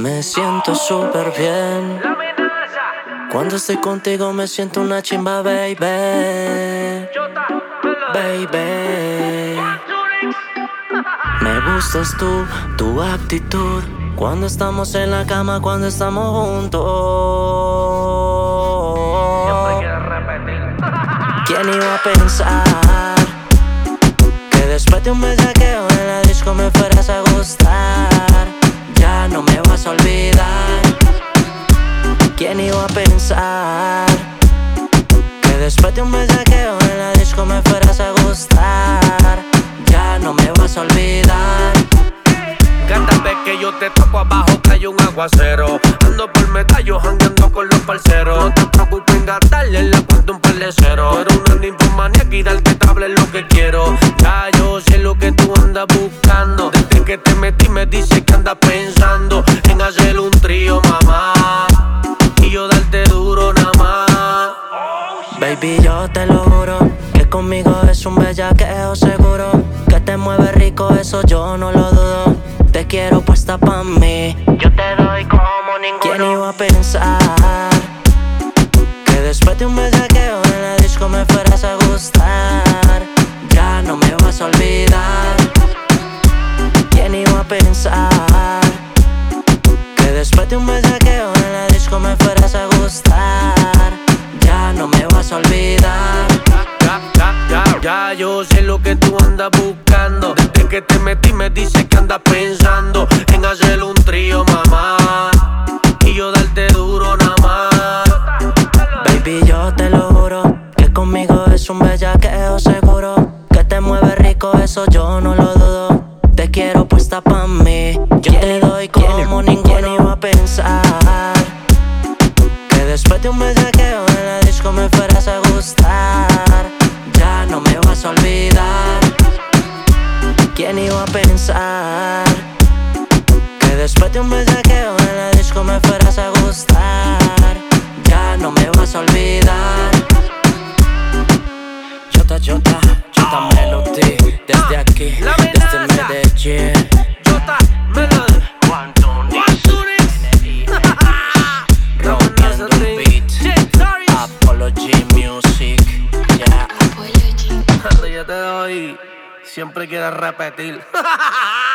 Me siento súper bien. Cuando estoy contigo me siento una chimba, baby. Baby. Me gustas tú, tu actitud. Cuando estamos en la cama, cuando estamos juntos. ¿Quién iba a pensar que después de un bellaqueo en la disco me fueras a gustar? Ya no me vas a olvidar. ¿Quién iba a pensar que después de un bellaqueo en la disco me fueras a gustar? Ya no me vas a olvidar. Cada vez que yo te toco abajo cae un aguacero. Ando por medallos, jangueando con los parceros. No te preocupes en gastarle en la cuenta un par de cero. Tú eres una ninfomaníaca y darte tabla es lo que quiero. Ya yo sé lo que tú andas buscando. Desde que te metí me dices que andas pensando en hacer un trío, mamá, y yo darte duro nada más. Baby, yo te lo juro que conmigo es un bellaqueo seguro. Que te mueve rico, eso yo no lo dudo. Te quiero puesta pa' mí, yo te doy como ninguno. ¿Quién iba a pensar que después de un bellaqueo en la disco me fueras a gustar? Ya no me vas a olvidar. ¿Quién iba a pensar que después de un bellaqueo en la disco me fueras a gustar? Ya no me vas a olvidar. Ya yo sé lo que tú andas buscando. Desde que te metí me dices que andas pensando en hacer un trío, mamá, y yo darte duro nada más. Baby, yo te lo juro que conmigo es un bellaqueo seguro. Que te mueve rico, eso yo no lo dudo. Te quiero puesta pa' mí, yo te doy como ninguno. ¿Quién iba a pensar que después de un bellaqueo en la disco me fueras a gustar? Ya no me vas a olvidar. ¿Quién iba a pensar que después de un bellaqueo en la disco me fueras a gustar? Ya no me vas a olvidar. Jota Melody, desde aquí, desde Medellín. Jota Melody, Rompiendo el beat, Apology Music, yeah. yo te doy, siempre quieres repetir.